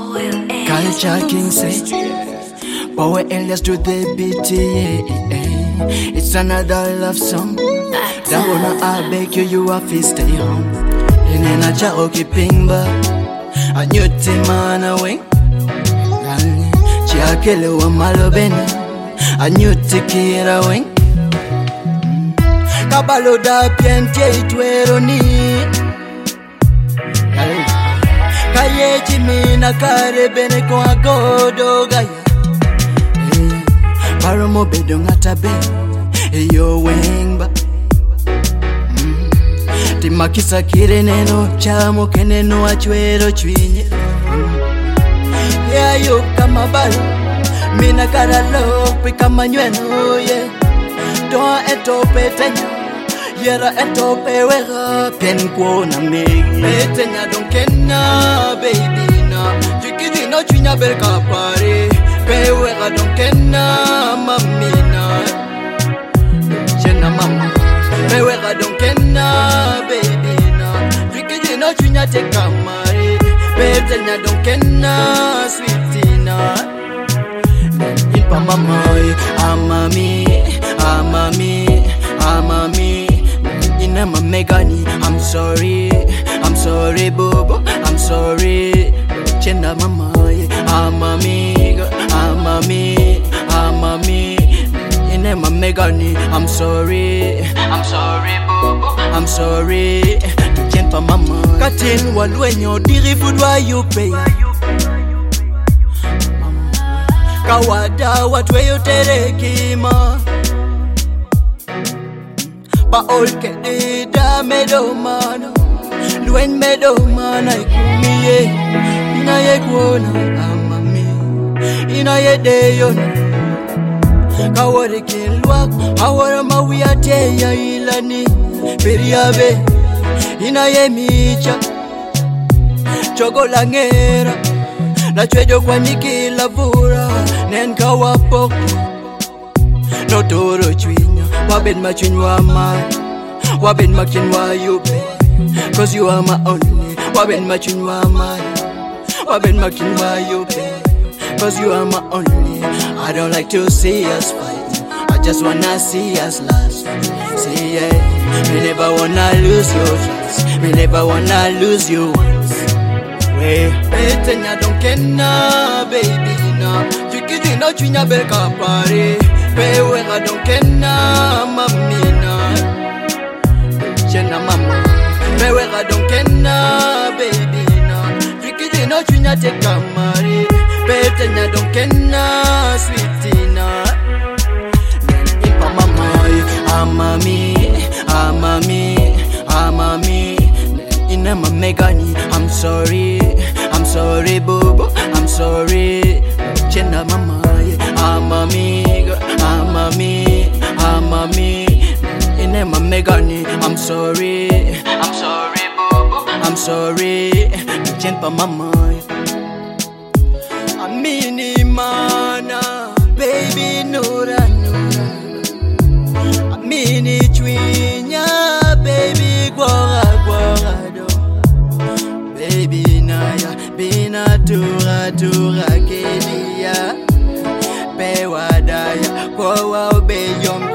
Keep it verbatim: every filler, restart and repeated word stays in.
Culture King say, Power alias to the beat, yeah. It's another love song. That wanna I beg you, you have to stay home. In a jaroki pingba, a new team man away. Chiakele wa malobena, a new ticket away. Kabalo da piente itwero ni. Kaye chimina kare bene kwa godo gaya. Baromo bedo ngatabe, eyo wengba. Timakisa kire neno chamo keneno achwero chwinye. Yeah, yo kama balo, mina kara lope kama nyweno ye. Doa etope tenya, yera etope wera. Pien kuona megi etenya donkena baby na. Jikiji no chwinya belka pare, pe wera donkena mamina. Jena mama, pe wera donkena baby na. Jikiji no chwinya te kamare, pe tenya donkena sweetina. Impa mama, amami, amami, amami. Inama megani, I'm sorry, I'm sorry, bobo, I'm sorry. Chenda mama, amami, amami, amami. Inama megani, I'm sorry, I'm sorry, bobo, I'm sorry. Chenda mama, katin walwenyo diri fudwa you pay. Kawada watweyo terekima. Ba olke ida medomano, luen medomana ikumiye. Ina ye kuona amami, ina ye deyona. Kawari kilwak, awara mawiyate ya ilani. Periabe, ina ye micha, chogolangera. Na chwejo kwa niki lavura, nen kawapok. No toro chwinya, wabin machinwa man, wabin machinwa you pay. Cause you are my only, wabin machinwa man, wabin machinwa you pay. Cause you are my only. I don't like to see us fight, I just wanna see us last. See yeah, me never wanna lose your trust, me never wanna lose you once. Hey, etenya donkena baby na. Jikiji no chwinya belka pare, pe wera donkena mamina. Jena mama, pe wera donkena baby na. Jikiji no chwinya te kamare, pe tenya donkena sweetina. Impa mama, amami, amami, amami. Inama megani, I'm sorry, I'm sorry, bobo, I'm sorry. Chenda mama, amami, amami, amami. Inama megani, I'm sorry, I'm sorry, bobo, I'm sorry. Chenda mama, amini mana, baby nura nura. Amini chwinya, baby gwara gwara. Baby naya, bina tura tura kedia. Pe wadaya, kwa wao be yom